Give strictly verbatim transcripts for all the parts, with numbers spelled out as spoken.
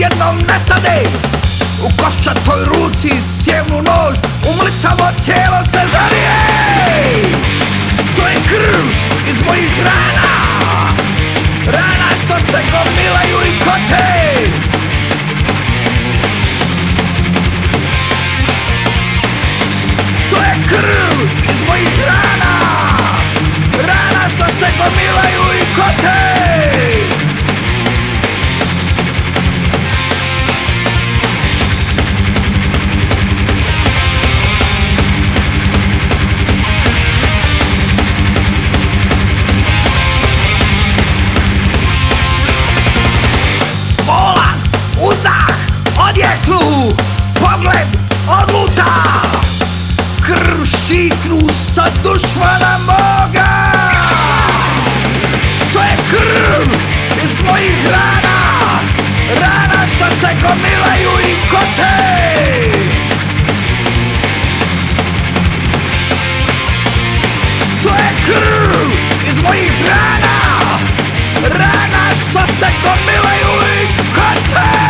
odjednom nestade. U koščatoj ruci sjevnu nož, umlitavo tijelo se zarije. To je krv iz mojih rana, rana što se gomilaju i kote. To je krv iz mojih rana, rana što se gomilaju i kote. Pogled odluta, krv šiknu sa dušmana moga. To je krv iz mojih rana, rana što se gomilaju i kote. To je krv iz mojih rana, rana što se gomilaju i kote.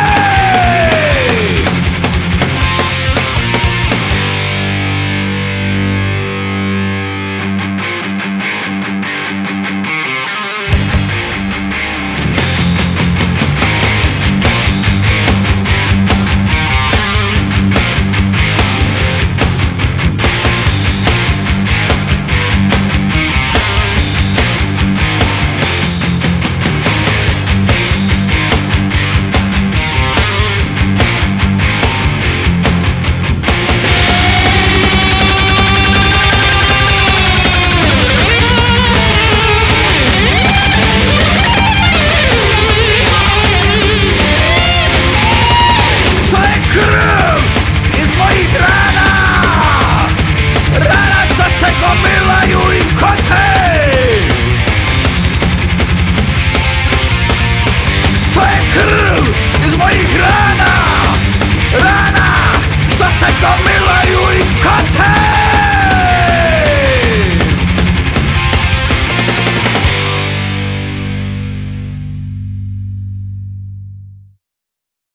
Gomilaju i kote. To je krv iz mojih rana, rana što se gomilaju i kote.